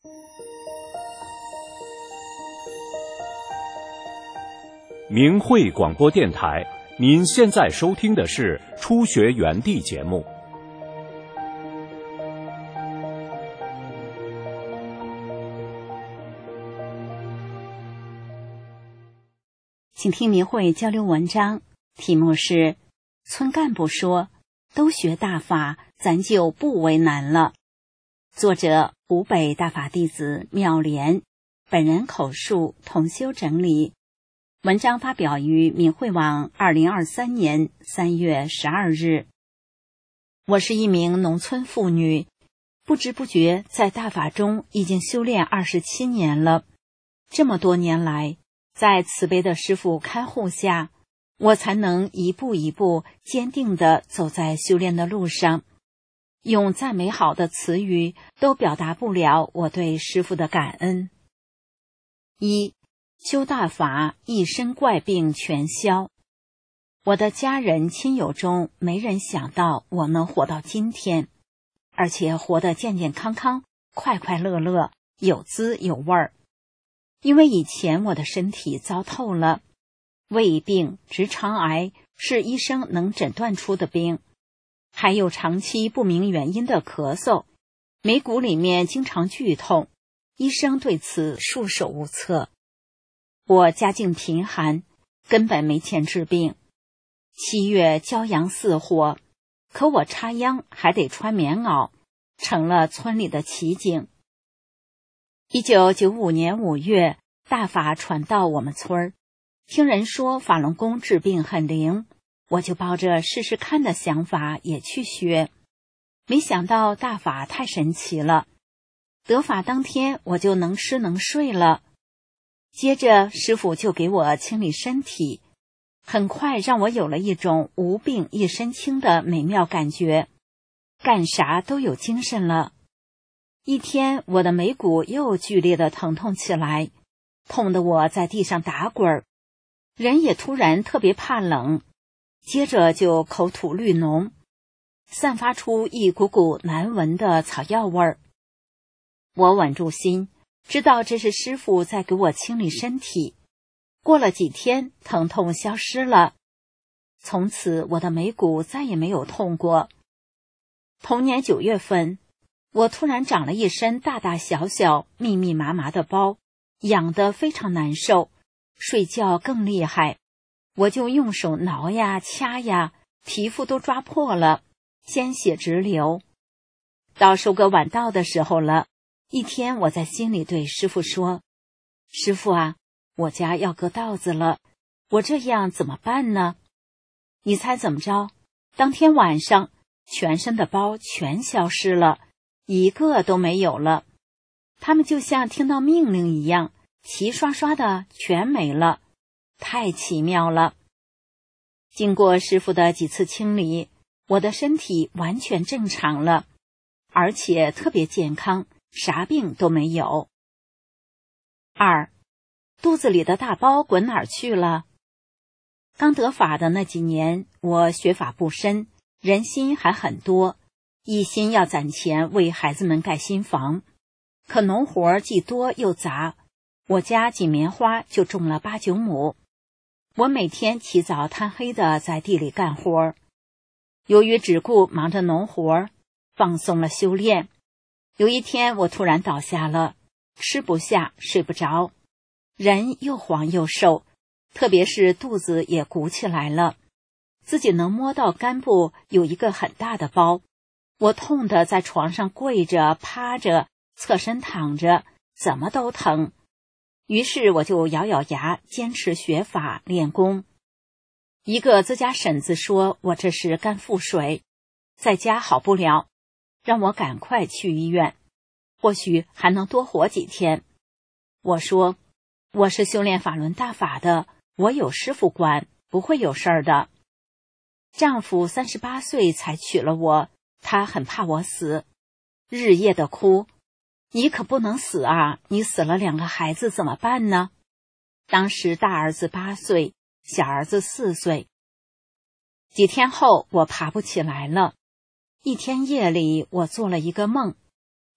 明慧广播电台，您现在收听的是初学园地节目。 请听明慧交流文章，题目是村干部说都学大法，咱就不为难了。作者湖北大法弟子妙莲，本人口述，同修整理。文章发表于明慧网2023年3月12日。我是一名农村妇女，不知不觉在大法中已经修炼27年了。这么多年来，在慈悲的师父看护下，我才能一步一步坚定地走在修炼的路上。用再美好的词语都表达不了我对师父的感恩。一，修大法，一身怪病全消。我的家人亲友中没人想到我能活到今天，而且活得健健康康，快快乐乐，有滋有味儿。因为以前我的身体糟透了，胃病、直肠癌是医生能诊断出的病，还有长期不明原因的咳嗽，眉骨里面经常剧痛，医生对此束手无策。我家境贫寒，根本没钱治病。7月骄阳似火，可我插秧还得穿棉袄，成了村里的奇景。1995年5月，大法传到我们村儿，听人说法轮功治病很灵，我就抱着试试看的想法也去学。没想到大法太神奇了，得法当天我就能吃能睡了。接着师父就给我清理身体，很快让我有了一种无病一身轻的美妙感觉，干啥都有精神了。一天，我的眉骨又剧烈的疼痛起来，痛得我在地上打滚，人也突然特别怕冷，接着就口吐绿脓，散发出一股股难闻的草药味儿。我稳住心，知道这是师父在给我清理身体。过了几天，疼痛消失了，从此我的眉骨再也没有痛过。同年9月份，我突然长了一身大大小小、密密麻麻的包，痒得非常难受，睡觉更厉害。我就用手挠呀掐呀，皮肤都抓破了，鲜血直流。到收割晚稻的时候了，一天我在心里对师父说：“师父啊，我家要割稻子了，我这样怎么办呢？”你猜怎么着？当天晚上，全身的包全消失了，一个都没有了。他们就像听到命令一样，齐刷刷的全没了，太奇妙了。经过师父的几次清理，我的身体完全正常了，而且特别健康，啥病都没有。2，肚子里的大包滚哪儿去了？刚得法的那几年，我学法不深，人心还很多，一心要攒钱为孩子们盖新房。可农活既多又杂，我家仅棉花就种了8、9亩。我每天起早贪黑的在地里干活。由于只顾忙着农活，放松了修炼。有一天我突然倒下了，吃不下睡不着，人又黄又瘦，特别是肚子也鼓起来了，自己能摸到肝部有一个很大的包。我痛得在床上跪着趴着侧身躺着，怎么都疼。于是我就咬咬牙坚持学法练功。一个自家婶子说我这是肝腹水，在家好不了，让我赶快去医院，或许还能多活几天。我说，我是修炼法轮大法的，我有师父管，不会有事儿的。丈夫38岁才娶了我，他很怕我死，日夜的哭：“你可不能死啊，你死了2个孩子怎么办呢？”当时大儿子8岁，小儿子4岁。几天后，我爬不起来了。一天夜里，我做了一个梦，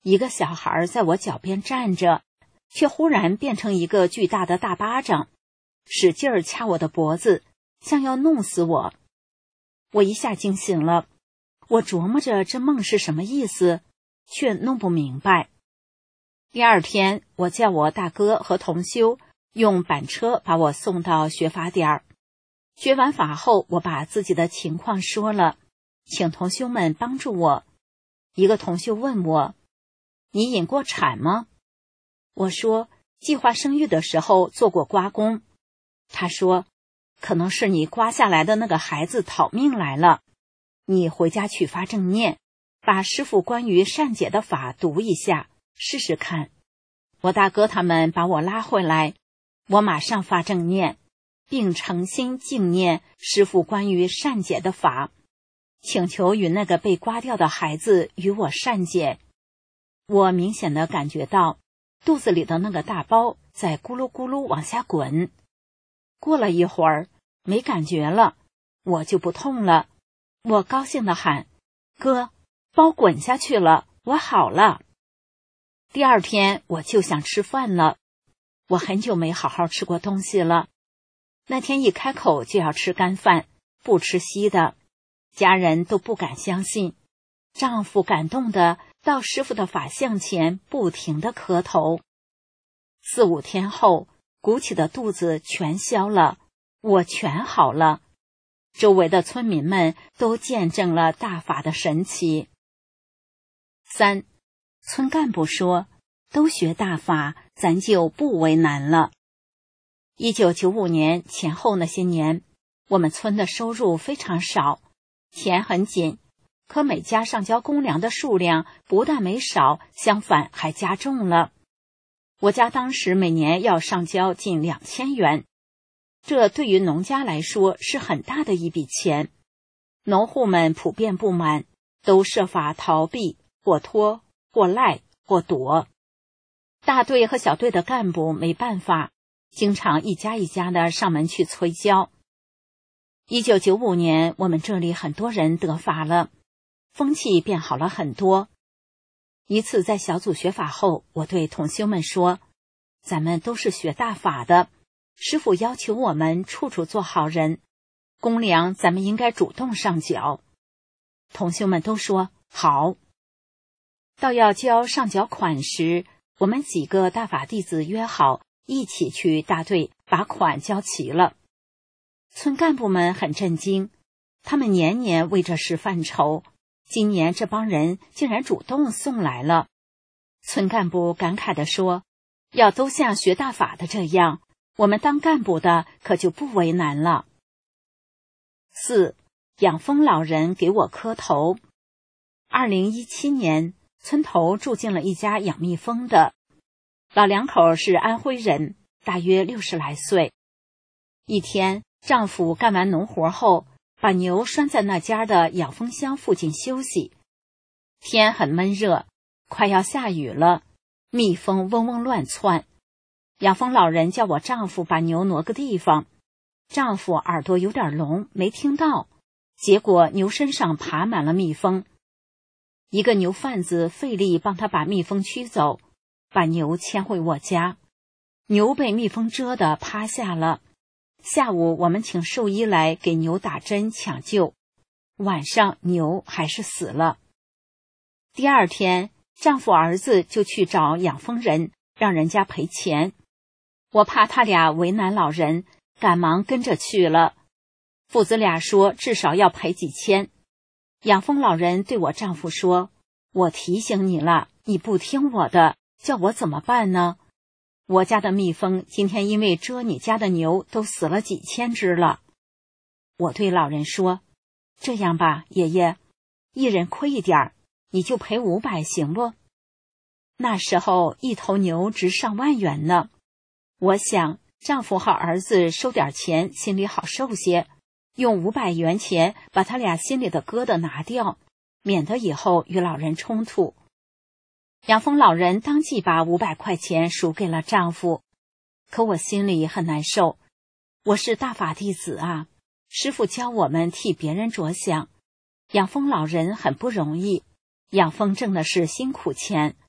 一个小孩在我脚边站着，却忽然变成一个巨大的大巴掌，使劲儿掐我的脖子，像要弄死我。我一下惊醒了，我琢磨着这梦是什么意思，却弄不明白。第二天，我叫我大哥和同修用板车把我送到学法点儿。学完法后，我把自己的情况说了，请同修们帮助我。一个同修问我：“你引过产吗？”我说：“计划生育的时候做过刮宫。”他说：“可能是你刮下来的那个孩子讨命来了，你回家去发正念，把师父关于善解的法读一下，试试看。”我大哥他们把我拉回来，我马上发正念，并诚心敬念师父关于善解的法，请求与那个被刮掉的孩子与我善解。我明显地感觉到肚子里的那个大包在咕噜咕噜往下滚。过了一会儿，没感觉了，我就不痛了。我高兴地喊：“哥，包滚下去了，我好了。”第二天我就想吃饭了，我很久没好好吃过东西了。那天一开口就要吃干饭，不吃稀的，家人都不敢相信。丈夫感动的到师父的法像前不停地磕头。4、5天后，鼓起的肚子全消了，我全好了。周围的村民们都见证了大法的神奇。3. 村干部说：“都学大法，咱就不为难了。”1995年前后那些年，我们村的收入非常少，钱很紧，可每家上交公粮的数量不但没少，相反还加重了。我家当时每年要上交近2000元，这对于农家来说是很大的一笔钱。农户们普遍不满，都设法逃避，或拖，或赖，或躲。大队和小队的干部没办法，经常一家一家的上门去催交。1995年，我们这里很多人得法了，风气变好了很多。一次在小组学法后，我对同修们说：“咱们都是学大法的，师父要求我们处处做好人，公粮咱们应该主动上缴。”同修们都说好。到要交上缴款时，我们几个大法弟子约好一起去大队把款交齐了。村干部们很震惊，他们年年为这事犯愁，今年这帮人竟然主动送来了。村干部感慨地说：“要都像学大法的这样，我们当干部的可就不为难了。”4. 养蜂老人给我磕头。2017年，村头住进了一家养蜜蜂的老两口，是安徽人，大约60来岁。一天，丈夫干完农活后，把牛拴在那家的养蜂箱附近休息。天很闷热，快要下雨了，蜜蜂嗡嗡乱窜。养蜂老人叫我丈夫把牛挪个地方，丈夫耳朵有点聋，没听到，结果牛身上爬满了蜜蜂。一个牛贩子费力帮他把蜜蜂驱走，把牛牵回我家。牛被蜜蜂蛰得趴下了。下午我们请兽医来给牛打针抢救，晚上牛还是死了。第二天，丈夫儿子就去找养蜂人，让人家赔钱。我怕他俩为难老人，赶忙跟着去了。父子俩说至少要赔几千。养蜂老人对我丈夫说：“我提醒你了，你不听我的，叫我怎么办呢？我家的蜜蜂今天因为蛰你家的牛都死了几千只了。”我对老人说：“这样吧，爷爷，一人亏一点，你就赔500行不？”那时候一头牛值上万元呢。我想丈夫和儿子收点钱，心里好受些，用500元钱把他俩心里的疙瘩拿掉，免得以后与老人冲突。养蜂老人当即把500块钱赎给了丈夫，可我心里很难受。我是大法弟子啊，师父教我们替别人着想，养蜂老人很不容易，养蜂挣的是辛苦钱，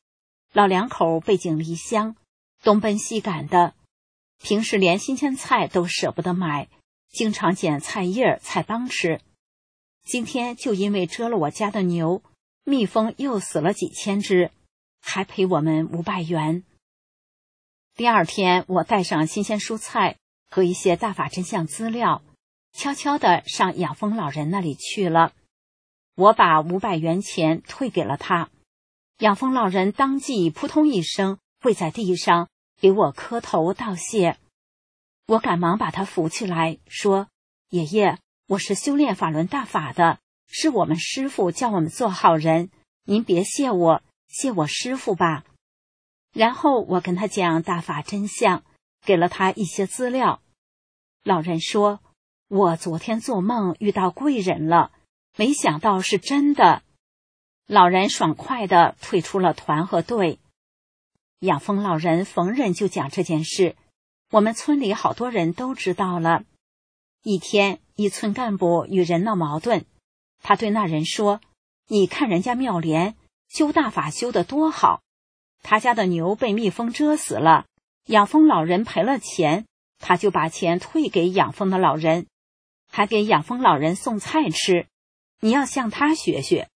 老两口背井离乡，东奔西赶的，平时连新鲜菜都舍不得买，经常捡菜叶、菜帮吃。今天就因为蛰了我家的牛，蜜蜂又死了几千只，还赔我们500元。第二天，我带上新鲜蔬菜和一些大法真相资料，悄悄地上养蜂老人那里去了。我把500元钱退给了他，养蜂老人当即扑通一声跪在地上，给我磕头道谢。我赶忙把他扶起来，说：“爷爷，我是修炼法轮大法的，是我们师父叫我们做好人，您别谢我，谢我师父吧。”然后我跟他讲大法真相，给了他一些资料。老人说：“我昨天做梦遇到贵人了，没想到是真的。”老人爽快地退出了团和队。养蜂老人逢人就讲这件事，我们村里好多人都知道了。一天，一村干部与人闹矛盾，他对那人说：“你看人家妙莲修大法修得多好，他家的牛被蜜蜂蛰死了，养蜂老人赔了钱，他就把钱退给养蜂的老人，还给养蜂老人送菜吃，你要向他学学。”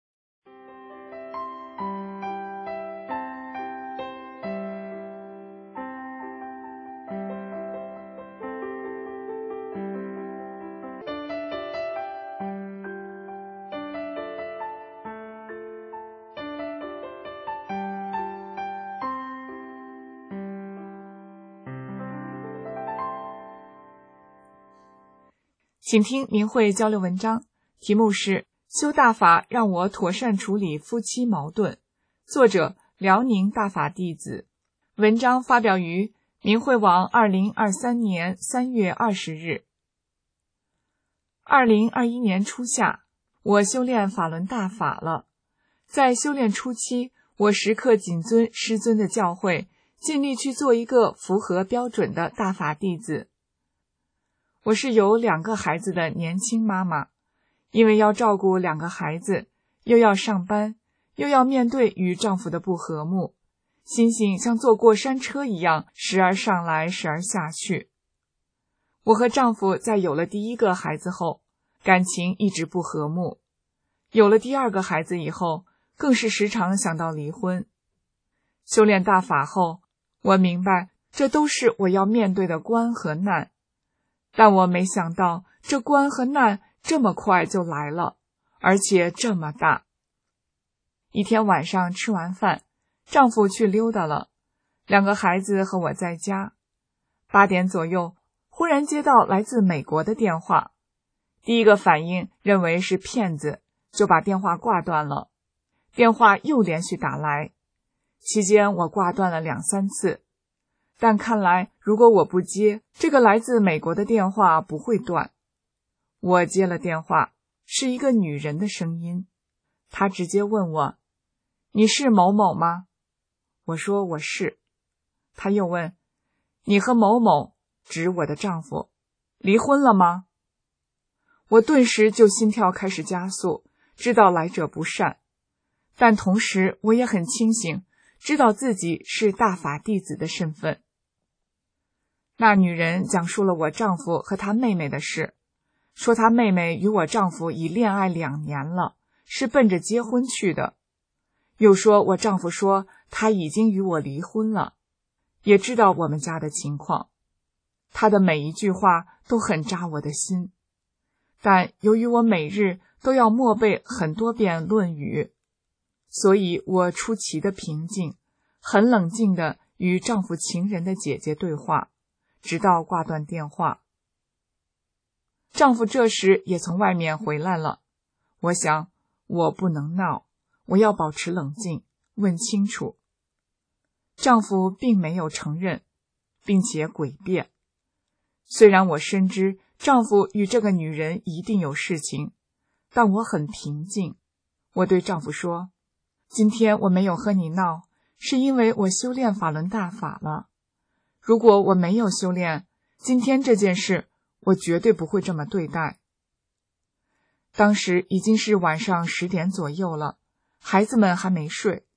请听明慧交流文章，题目是修大法让我妥善处理夫妻矛盾，作者辽宁大法弟子。文章发表于明慧网2023年3月20日。2021年初夏，我修炼法轮大法了。在修炼初期，我时刻谨遵师尊的教诲，尽力去做一个符合标准的大法弟子。我是有2个孩子的年轻妈妈，因为要照顾2个孩子，又要上班，又要面对与丈夫的不和睦，心性像坐过山车一样，时而上来，时而下去。我和丈夫在有了第1个孩子后，感情一直不和睦，有了第2个孩子以后，更是时常想到离婚。修炼大法后，我明白这都是我要面对的关和难，但我没想到这关和难这么快就来了，而且这么大。一天晚上吃完饭，丈夫去溜达了，2个孩子和我在家。8点左右，忽然接到来自美国的电话，第一个反应认为是骗子，就把电话挂断了。电话又连续打来，期间我挂断了2、3次。但看来如果我不接，这个来自美国的电话不会断。我接了电话，是一个女人的声音，她直接问我：“你是某某吗？”我说我是。她又问：“你和某某，指我的丈夫，离婚了吗？”我顿时就心跳开始加速，知道来者不善，但同时我也很清醒，知道自己是大法弟子的身份。那女人讲述了我丈夫和他妹妹的事，说他妹妹与我丈夫已恋爱2年了，是奔着结婚去的。又说我丈夫说他已经与我离婚了，也知道我们家的情况。他的每一句话都很扎我的心，但由于我每日都要默背很多遍《论语》，所以我出奇的平静，很冷静地与丈夫情人的姐姐对话，直到挂断电话。丈夫这时也从外面回来了，我想我不能闹，我要保持冷静，问清楚。丈夫并没有承认，并且诡辩。虽然我深知丈夫与这个女人一定有事情，但我很平静。我对丈夫说：“今天我没有和你闹，是因为我修炼法轮大法了。如果我没有修炼，今天这件事我绝对不会这么对待。”当时已经是晚上10点左右了，孩子们还没睡，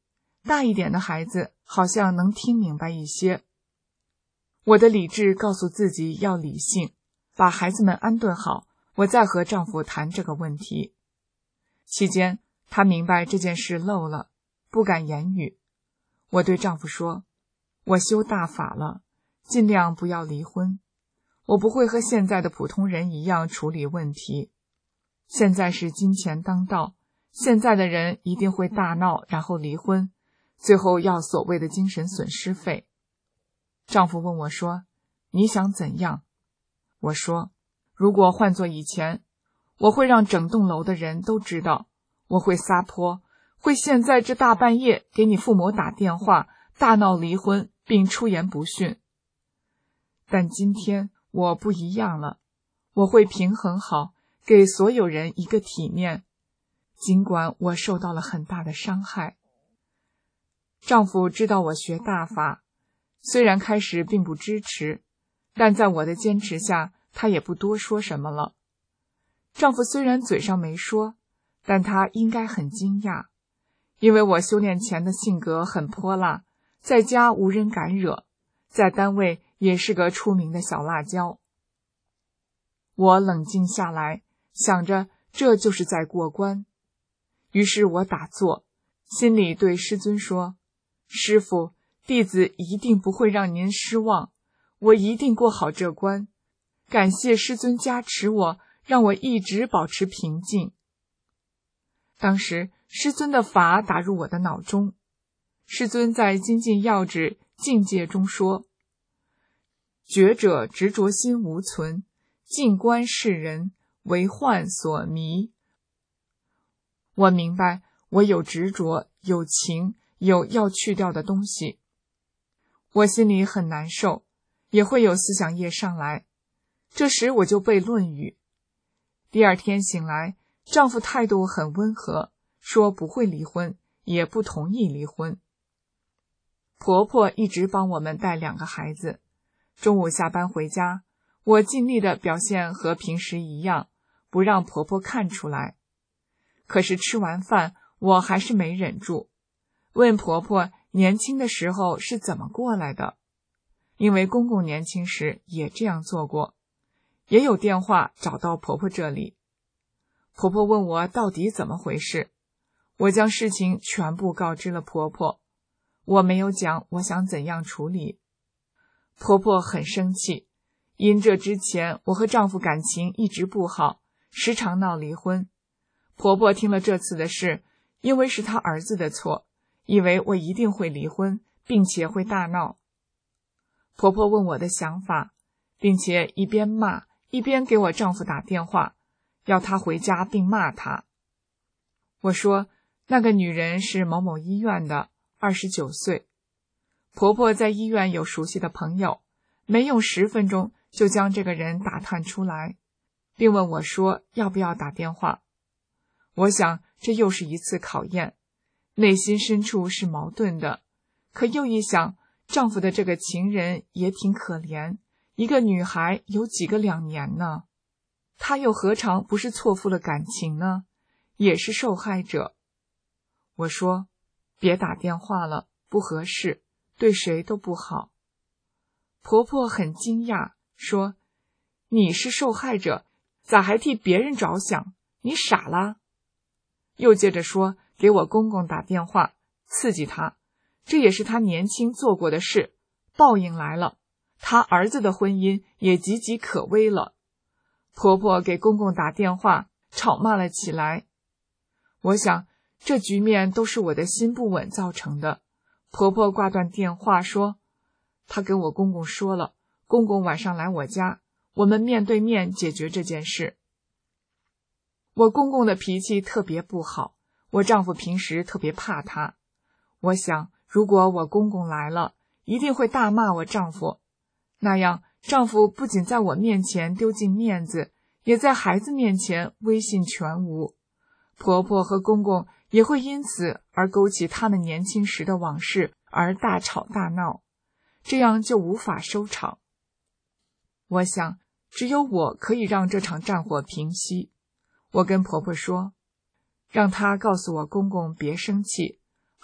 大一点的孩子好像能听明白一些。我的理智告诉自己要理性，把孩子们安顿好，我再和丈夫谈这个问题。期间，他明白这件事漏了，不敢言语。我对丈夫说，我修大法了，尽量不要离婚。我不会和现在的普通人一样处理问题。现在是金钱当道，现在的人一定会大闹，然后离婚，最后要所谓的精神损失费。丈夫问我说，你想怎样？我说，如果换做以前，我会让整栋楼的人都知道，我会撒泼，会现在这大半夜给你父母打电话，大闹离婚，并出言不逊。但今天我不一样了，我会平衡好，给所有人一个体面，尽管我受到了很大的伤害。丈夫知道我学大法，虽然开始并不支持，但在我的坚持下，他也不多说什么了。丈夫虽然嘴上没说，但他应该很惊讶，因为我修炼前的性格很泼辣，在家无人敢惹，在单位也是个出名的小辣椒。我冷静下来，想着这就是在过关。于是我打坐，心里对师尊说，师父，弟子一定不会让您失望，我一定过好这关。感谢师尊加持我，让我一直保持平静。当时师尊的法打入我的脑中。师尊在《精进要旨境界》中说，觉者执着心无存，静观世人，为幻所迷。我明白，我有执着，有情，有要去掉的东西。我心里很难受，也会有思想业上来。这时我就背《论语》。第二天醒来，丈夫态度很温和，说不会离婚，也不同意离婚。婆婆一直帮我们带2个孩子。中午下班回家，我尽力的表现和平时一样，不让婆婆看出来。可是吃完饭，我还是没忍住，问婆婆年轻的时候是怎么过来的，因为公公年轻时也这样做过，也有电话找到婆婆这里。婆婆问我到底怎么回事，我将事情全部告知了婆婆，我没有讲我想怎样处理。婆婆很生气，因这之前我和丈夫感情一直不好，时常闹离婚。婆婆听了这次的事，因为是她儿子的错，以为我一定会离婚，并且会大闹。婆婆问我的想法，并且一边骂一边给我丈夫打电话，要他回家并骂他。我说，那个女人是某某医院的，29岁。婆婆在医院有熟悉的朋友，没用10分钟就将这个人打探出来，并问我说要不要打电话。我想这又是一次考验，内心深处是矛盾的，可又一想，丈夫的这个情人也挺可怜，一个女孩有几个2年呢？她又何尝不是错付了感情呢？也是受害者。我说，别打电话了，不合适，对谁都不好。婆婆很惊讶，说，你是受害者，咋还替别人着想？你傻啦？又接着说，给我公公打电话，刺激他，这也是他年轻做过的事，报应来了，他儿子的婚姻也岌岌可危了。婆婆给公公打电话，吵骂了起来。我想，这局面都是我的心不稳造成的。婆婆挂断电话说，她跟我公公说了，公公晚上来我家，我们面对面解决这件事。我公公的脾气特别不好，我丈夫平时特别怕他。我想，如果我公公来了，一定会大骂我丈夫，那样丈夫不仅在我面前丢尽面子，也在孩子面前威信全无。婆婆和公公也会因此而勾起他们年轻时的往事，而大吵大闹，这样就无法收场。我想，只有我可以让这场战火平息。我跟婆婆说，让她告诉我公公别生气，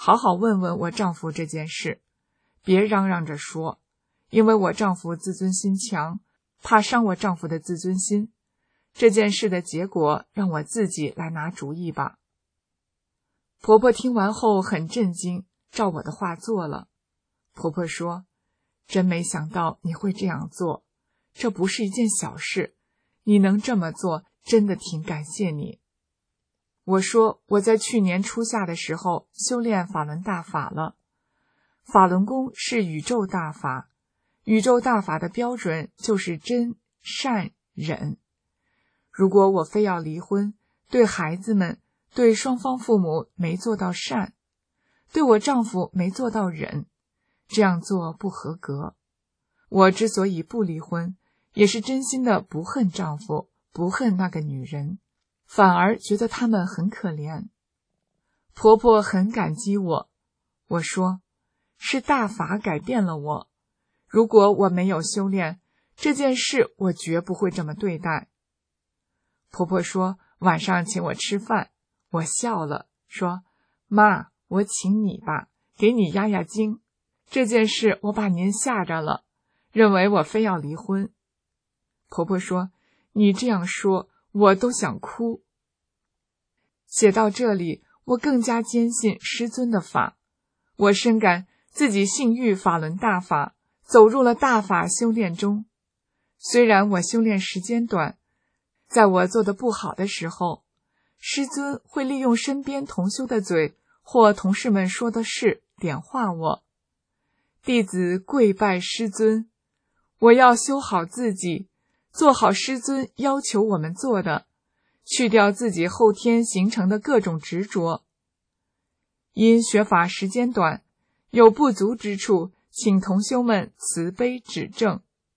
好好问问我丈夫这件事，别嚷嚷着说，因为我丈夫自尊心强，怕伤我丈夫的自尊心。这件事的结果让我自己来拿主意吧。婆婆听完后很震惊，照我的话做了。婆婆说，真没想到你会这样做，这不是一件小事，你能这么做，真的挺感谢你。我说，我在去年初夏的时候修炼法轮大法了。法轮功是宇宙大法，宇宙大法的标准就是真、善、忍。如果我非要离婚，对孩子们，对双方父母没做到善，对我丈夫没做到忍，这样做不合格。我之所以不离婚，也是真心的不恨丈夫，不恨那个女人，反而觉得他们很可怜。婆婆很感激我，我说，是大法改变了我，如果我没有修炼，这件事我绝不会这么对待。婆婆说晚上请我吃饭，我笑了，说，妈，我请你吧，给你压压惊。这件事我把您吓着了，认为我非要离婚。婆婆说，你这样说，我都想哭。写到这里，我更加坚信师尊的法，我深感自己信遇法轮大法，走入了大法修炼中。虽然我修炼时间短，在我做得不好的时候，师尊会利用身边同修的嘴或同事们说的事点化我。弟子跪拜师尊，我要修好自己，做好师尊要求我们做的，去掉自己后天形成的各种执着。因学法时间短，有不足之处，请同修们慈悲指正。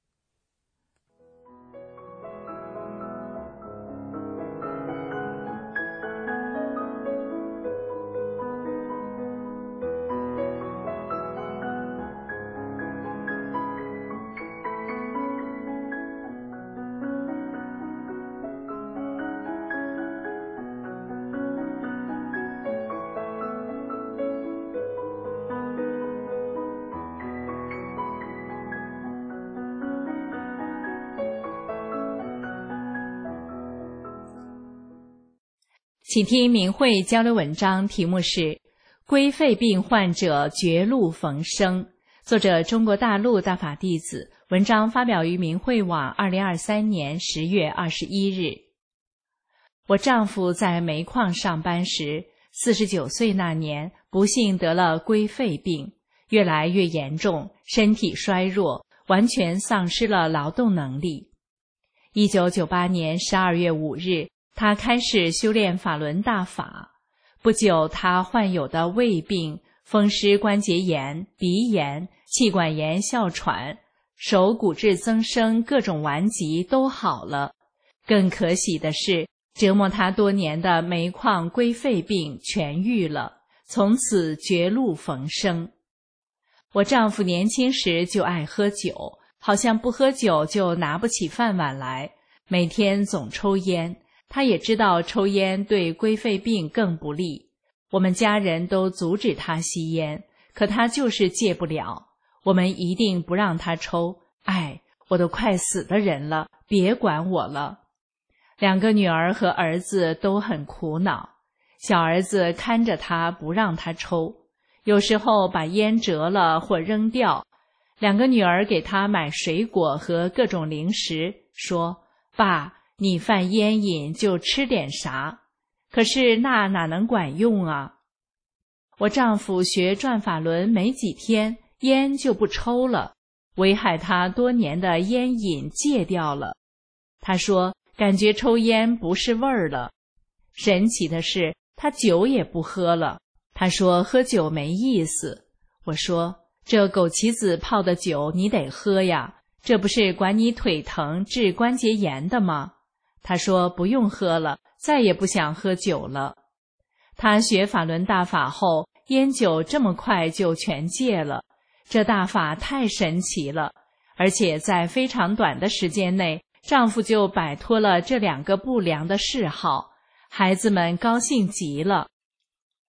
请听明慧交流文章，题目是归肺病患者绝路逢生，作者中国大陆大法弟子，文章发表于明慧网2023年10月21日。我丈夫在煤矿上班时，49岁那年不幸得了归肺病，越来越严重，身体衰弱，完全丧失了劳动能力。1998年12月5日，他开始修炼法轮大法。不久，他患有的胃病、风湿关节炎、鼻炎、气管炎、哮喘、手骨质增生各种顽疾都好了。更可喜的是，折磨他多年的煤矿归肺病痊愈了，从此绝路逢生。我丈夫年轻时就爱喝酒，好像不喝酒就拿不起饭碗来，每天总抽烟。他也知道抽烟对归肺病更不利，我们家人都阻止他吸烟，可他就是戒不了。我们一定不让他抽，我都快死的人了，别管我了。2个女儿和儿子都很苦恼，小儿子看着他不让他抽，有时候把烟折了或扔掉。2个女儿给他买水果和各种零食，说，爸，你犯烟瘾就吃点啥，可是那哪能管用啊？我丈夫学转法轮没几天，烟就不抽了，危害他多年的烟瘾戒掉了。他说感觉抽烟不是味儿了。神奇的是，他酒也不喝了。他说喝酒没意思。我说，这枸杞子泡的酒你得喝呀，这不是管你腿疼治关节炎的吗？他说不用喝了，再也不想喝酒了。他学法轮大法后，烟酒这么快就全戒了，这大法太神奇了，而且在非常短的时间内，丈夫就摆脱了这2个不良的嗜好，孩子们高兴极了。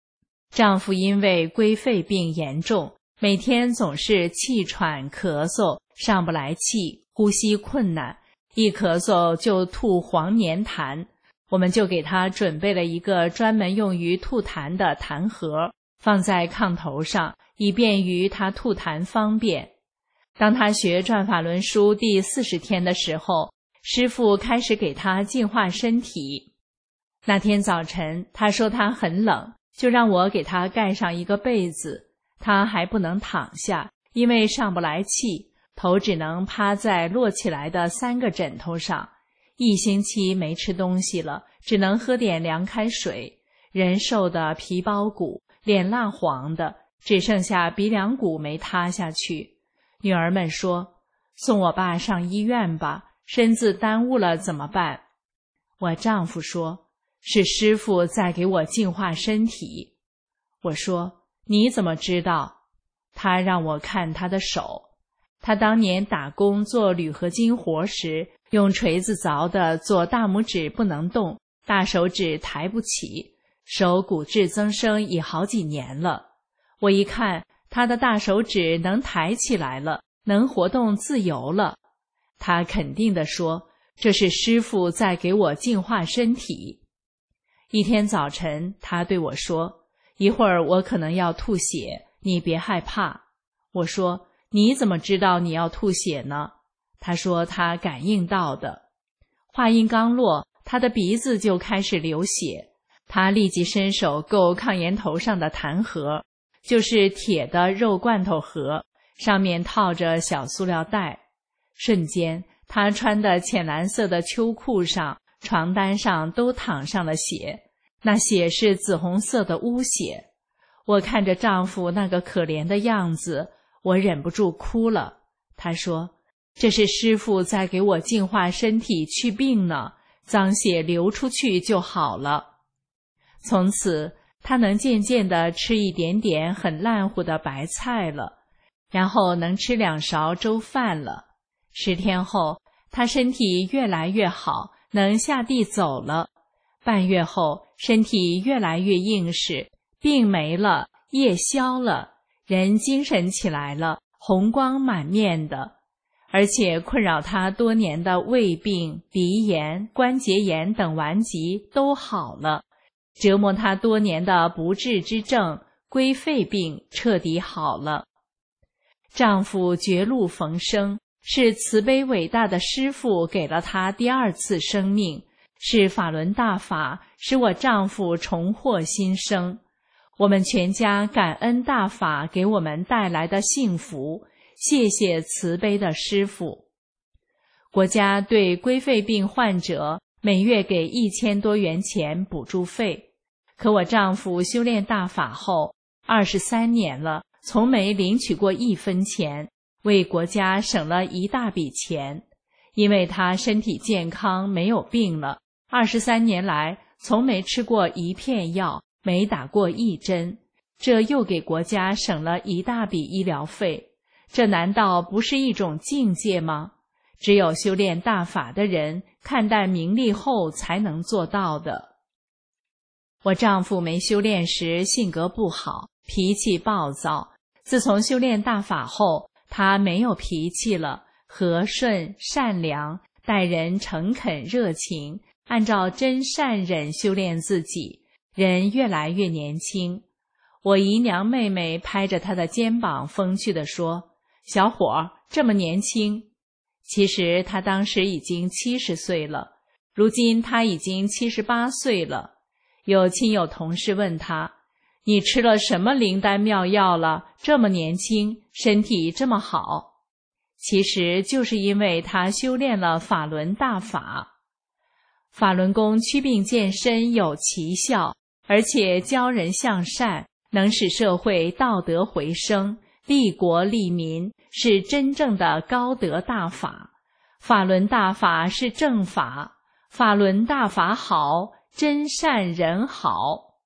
丈夫因为归肺病严重，每天总是气喘咳嗽，上不来气，呼吸困难，一咳嗽就吐黄黏痰。我们就给他准备了一个专门用于吐痰的痰盒，放在炕头上，以便于他吐痰方便。当他学转法轮书第40天的时候，师父开始给他净化身体。那天早晨，他说他很冷，就让我给他盖上一个被子。他还不能躺下，因为上不来气，头只能趴在摞起来的3个枕头上。1星期没吃东西了，只能喝点凉开水，人瘦的皮包骨，脸蜡黄的，只剩下鼻梁骨没塌下去。女儿们说，送我爸上医院吧，身子耽误了怎么办？我丈夫说，是师父在给我净化身体。我说，你怎么知道？他让我看他的手。他当年打工做铝合金活时，用锤子凿的左大拇指不能动，大手指抬不起，手骨质增生已好几年了。我一看，他的大手指能抬起来了，能活动自由了。他肯定地说，这是师父在给我净化身体。一天早晨，他对我说，一会儿我可能要吐血，你别害怕。我说，你怎么知道你要吐血呢？他说他感应到的。话音刚落，他的鼻子就开始流血。他立即伸手够炕沿头上的痰盒，就是铁的肉罐头盒，上面套着小塑料袋。瞬间，他穿的浅蓝色的秋裤上、床单上都淌上了血，那血是紫红色的污血。我看着丈夫那个可怜的样子，我忍不住哭了。他说，这是师父在给我净化身体去病呢，脏血流出去就好了。从此，他能渐渐地吃一点点很烂糊的白菜了，然后能吃2勺粥饭了。10天后，他身体越来越好，能下地走了。半月后，身体越来越硬实，病没了，业消了，人精神起来了，红光满面的。而且困扰他多年的胃病、鼻炎、关节炎等顽疾都好了，折磨他多年的不治之症归肺病彻底好了。丈夫绝路逢生，是慈悲伟大的师父给了他第2次生命，是法轮大法使我丈夫重获新生。我们全家感恩大法给我们带来的幸福，谢谢慈悲的师父。国家对归肺病患者每月给1000多元钱补助费，可我丈夫修炼大法后23年了，从没领取过1分钱，为国家省了一大笔钱。因为他身体健康，没有病了，23年来从没吃过1片药，没打过1针，这又给国家省了一大笔医疗费。这难道不是一种境界吗？只有修炼大法的人看淡名利后才能做到的。我丈夫没修炼时性格不好，脾气暴躁，自从修炼大法后，他没有脾气了，和顺善良，待人诚恳热情，按照真善忍修炼自己，人越来越年轻。我姨娘妹妹拍着他的肩膀风趣地说，小伙儿这么年轻。其实他当时已经70岁了，如今他已经78岁了。有亲友同事问他，你吃了什么灵丹妙药了，这么年轻，身体这么好？其实就是因为他修炼了法轮大法。法轮功祛病健身有奇效，而且教人向善，能使社会道德回升，利国利民，是真正的高德大法。法轮大法是正法，法轮大法好，真善人好。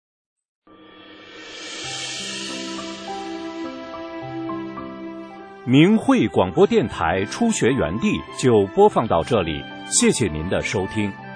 明慧广播电台初学园地就播放到这里，谢谢您的收听。